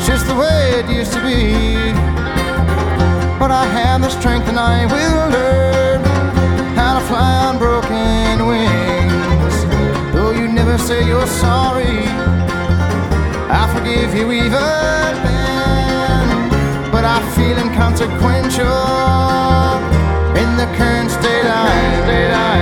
just the way it used to be. But I have the strength and I will learn how to fly on broken wings. Though you never say you're sorry, I forgive you even then. But I feel inconsequential in the current state I'm